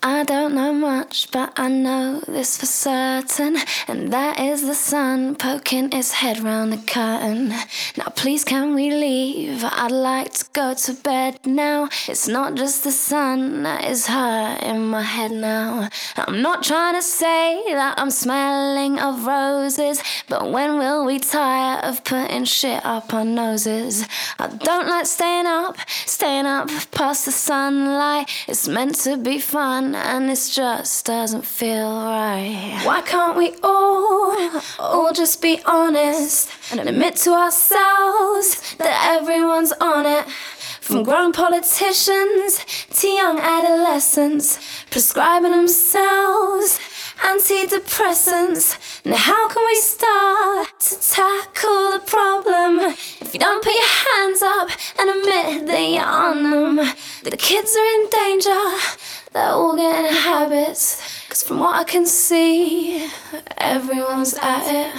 I don't know much, but I know this for certain, and that is the sun poking its head round the curtain. Now please can we leave? I'd like to go to bed now. It's not just the sun that is hurt in my head now. I'm not trying to say that I'm smelling of roses, but when will we tire of putting shit up our noses? I don't like staying up past the sunlight. It's meant to be fun and this just doesn't feel right. Why can't we all just be honest and admit to ourselves that everyone's on it? From grown politicians to young adolescents, prescribing themselves antidepressants. Now how can we start to tackle the problem if you don't put your hands up and admit that you're on them? The kids are in danger, they're all getting habits, 'cause from what I can see, everyone's at it.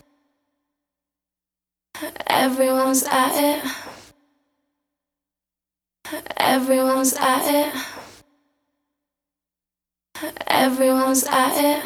Everyone's at it. Everyone's at it. Everyone's at it.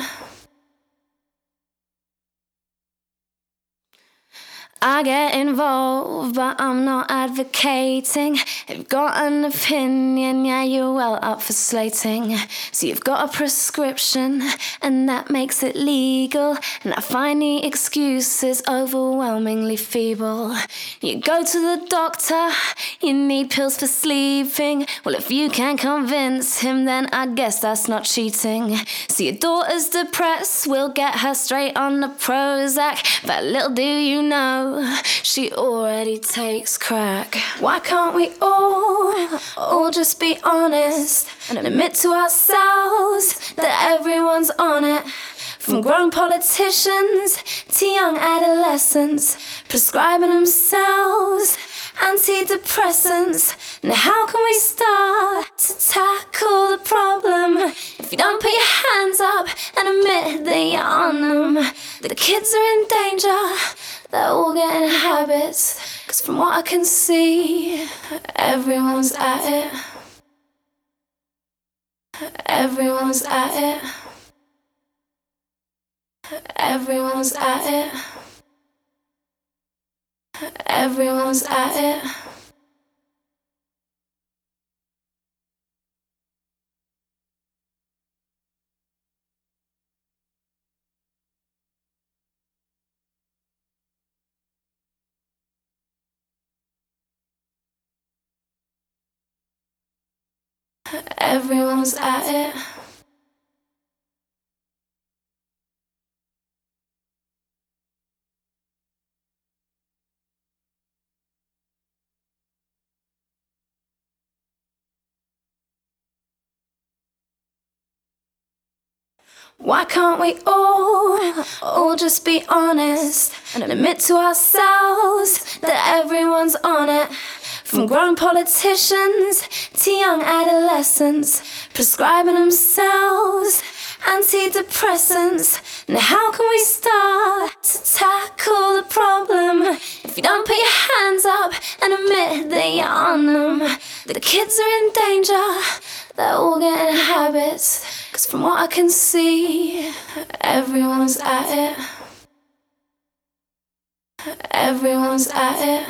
I get involved, but I'm not advocating. If you've got an opinion, yeah, you're well up for slating. So you've got a prescription, and that makes it legal. And I find the excuses overwhelmingly feeble. You go to the doctor, you need pills for sleeping. Well, if you can't convince him, then I guess that's not cheating. So your daughter's depressed, we'll get her straight on the Prozac. But little do you know, she already takes crack. Why can't we all just be honest and admit to ourselves that everyone's on it? From grown politicians to young adolescents, prescribing themselves antidepressants. Now how can we start to tackle the problem if you don't put your hands up and admit that you're on them? The kids are in danger, they're all getting habits, 'cause from what I can see, everyone's at it. Everyone's at it. Everyone's at it. Everyone's at it. Everyone's at it. Why can't we all just be honest and admit to ourselves that everyone's on it? From grown politicians to young adolescents, prescribing themselves antidepressants. Now how can we start to tackle the problem if you don't put your hands up and admit that you're on them? The kids are in danger, they're all getting habits, 'cause from what I can see, everyone's at it. Everyone's at it.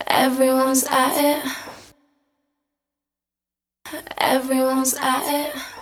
Everyone's at it. Everyone's at it.